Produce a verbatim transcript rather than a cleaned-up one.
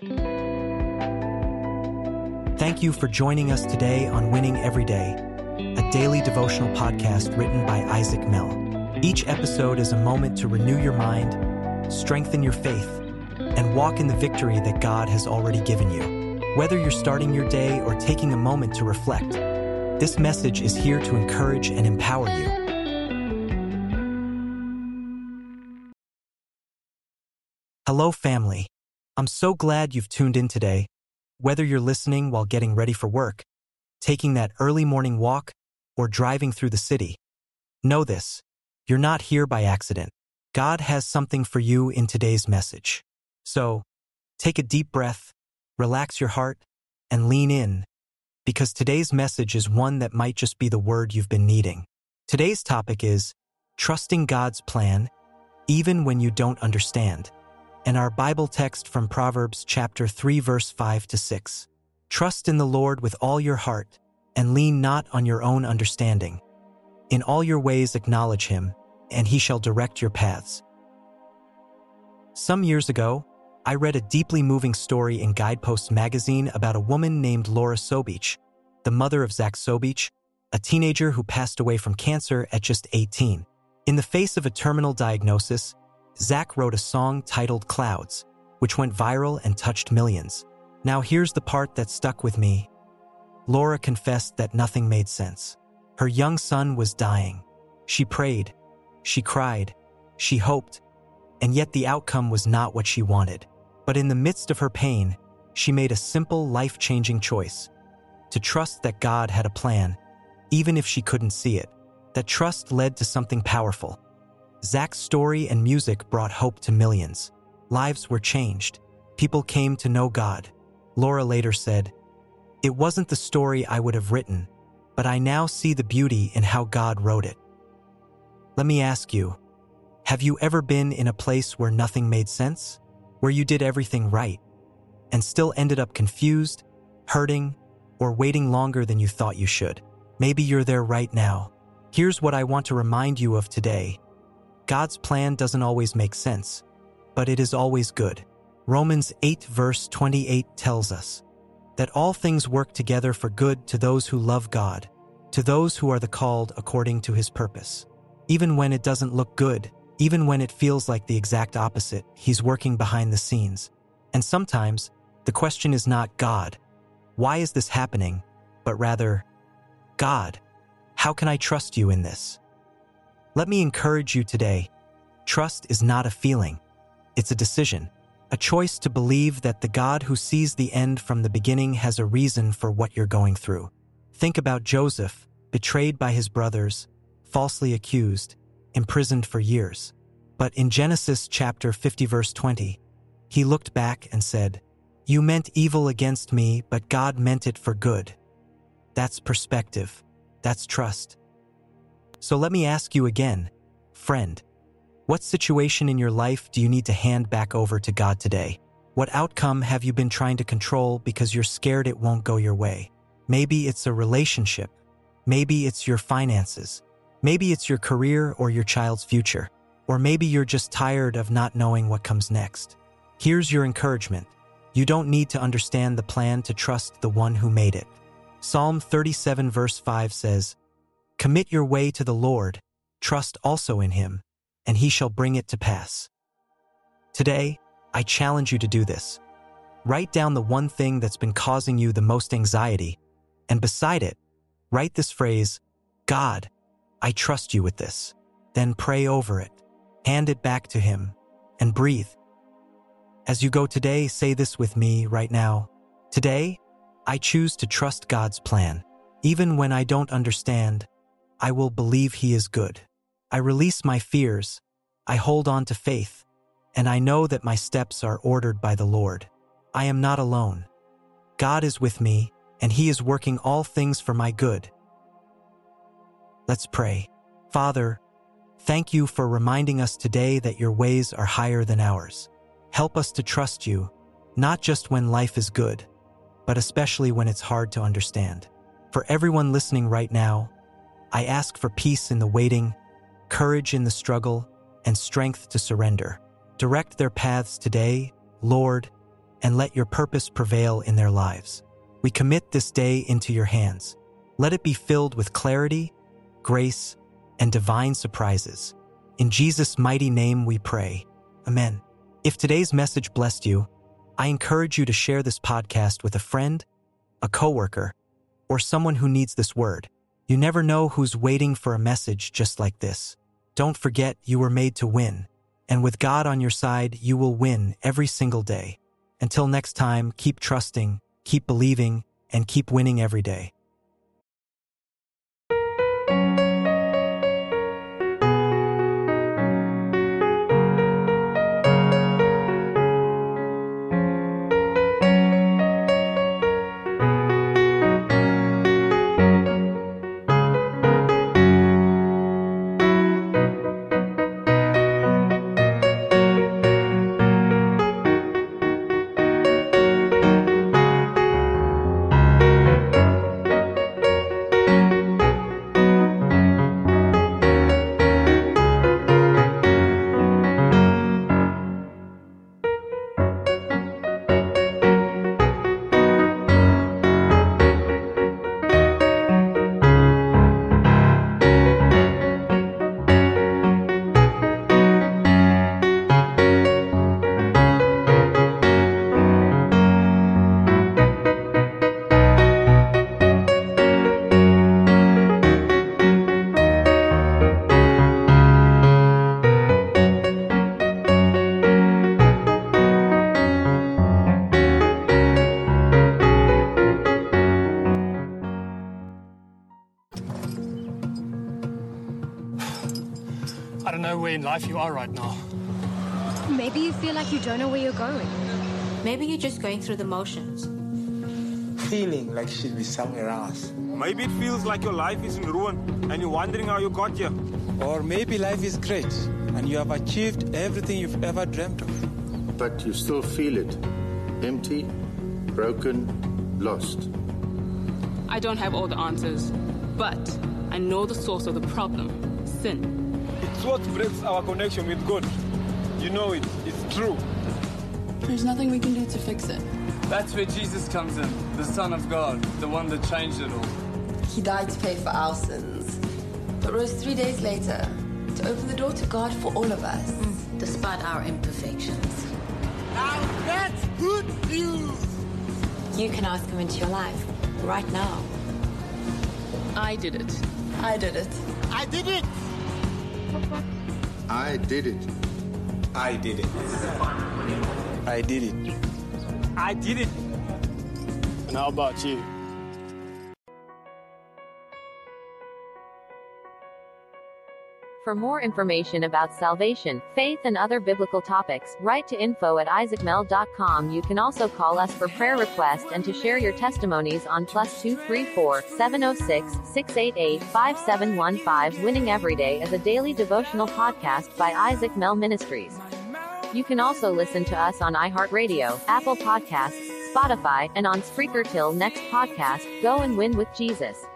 Thank you for joining us today on Winning Every Day, a daily devotional podcast written by Isaac Mell. Each episode is a moment to renew your mind, strengthen your faith, and walk in the victory that God has already given you. Whether you're starting your day or taking a moment to reflect, this message is here to encourage and empower you. Hello, family. I'm so glad you've tuned in today. Whether you're listening while getting ready for work, taking that early morning walk, or driving through the city, know this: you're not here by accident. God has something for you in today's message. So, take a deep breath, relax your heart, and lean in, because today's message is one that might just be the word you've been needing. Today's topic is trusting God's plan, even when you don't understand. And our Bible text from Proverbs chapter three, verse five to six. Trust in the Lord with all your heart, and lean not on your own understanding. In all your ways acknowledge him, and he shall direct your paths. Some years ago, I read a deeply moving story in Guidepost magazine about a woman named Laura Sobich, the mother of Zach Sobich, a teenager who passed away from cancer at just eighteen. In the face of a terminal diagnosis, Zach wrote a song titled Clouds, which went viral and touched millions. Now here's the part that stuck with me. Laura confessed that nothing made sense. Her young son was dying. She prayed, she cried, she hoped, and yet the outcome was not what she wanted. But in the midst of her pain, she made a simple, life-changing choice: to trust that God had a plan, even if she couldn't see it. That trust led to something powerful. Zach's story and music brought hope to millions. Lives were changed. People came to know God. Laura later said, "It wasn't the story I would have written, but I now see the beauty in how God wrote it." Let me ask you, have you ever been in a place where nothing made sense? Where you did everything right, and still ended up confused, hurting, or waiting longer than you thought you should? Maybe you're there right now. Here's what I want to remind you of today. God's plan doesn't always make sense, but it is always good. Romans eight verse twenty-eight tells us that all things work together for good to those who love God, to those who are the called according to his purpose. Even when it doesn't look good, even when it feels like the exact opposite, he's working behind the scenes. And sometimes, the question is not, God, why is this happening? But rather, God, how can I trust you in this? Let me encourage you today. Trust is not a feeling. It's a decision, a choice to believe that the God who sees the end from the beginning has a reason for what you're going through. Think about Joseph, betrayed by his brothers, falsely accused, imprisoned for years. But in Genesis chapter fifty verse twenty, he looked back and said, "You meant evil against me, but God meant it for good." That's perspective. That's trust. So let me ask you again, friend, what situation in your life do you need to hand back over to God today? What outcome have you been trying to control because you're scared it won't go your way? Maybe it's a relationship. Maybe it's your finances. Maybe it's your career or your child's future. Or maybe you're just tired of not knowing what comes next. Here's your encouragement. You don't need to understand the plan to trust the one who made it. Psalm thirty-seven verse five says, "Commit your way to the Lord, trust also in him, and he shall bring it to pass." Today, I challenge you to do this. Write down the one thing that's been causing you the most anxiety, and beside it, write this phrase, "God, I trust you with this." Then pray over it, hand it back to him, and breathe. As you go today, say this with me right now. Today, I choose to trust God's plan. Even when I don't understand, I will believe he is good. I release my fears, I hold on to faith, and I know that my steps are ordered by the Lord. I am not alone. God is with me, and he is working all things for my good. Let's pray. Father, thank you for reminding us today that your ways are higher than ours. Help us to trust you, not just when life is good, but especially when it's hard to understand. For everyone listening right now, I ask for peace in the waiting, courage in the struggle, and strength to surrender. Direct their paths today, Lord, and let your purpose prevail in their lives. We commit this day into your hands. Let it be filled with clarity, grace, and divine surprises. In Jesus' mighty name we pray. Amen. If today's message blessed you, I encourage you to share this podcast with a friend, a coworker, or someone who needs this word. You never know who's waiting for a message just like this. Don't forget you were made to win, and with God on your side, you will win every single day. Until next time, keep trusting, keep believing, and keep winning every day. I don't know where in life you are right now. Maybe you feel like you don't know where you're going. Maybe you're just going through the motions. Feeling like you should be somewhere else. Maybe it feels like your life is in ruin and you're wondering how you got here. Or maybe life is great and you have achieved everything you've ever dreamt of. But you still feel it. Empty, broken, lost. I don't have all the answers, but I know the source of the problem, sin. It's what breaks our connection with God. You know it. It's true. There's nothing we can do to fix it. That's where Jesus comes in, the Son of God, the one that changed it all. He died to pay for our sins, but rose three days later to open the door to God for all of us. Mm, despite our imperfections. Now that's good news! You can ask him into your life, right now. I did it. I did it. I did it! I did it. I did it. I did it. I did it. And how about you? For more information about salvation, faith, and other biblical topics, write to info at isaac mel dot com. You can also call us for prayer requests and to share your testimonies on plus two three four, seven oh six, six eight eight, five seven one five. Winning Every Day is a daily devotional podcast by Isaac Mel Ministries. You can also listen to us on iHeartRadio, Apple Podcasts, Spotify, and on Spreaker. Till next podcast, go and win with Jesus.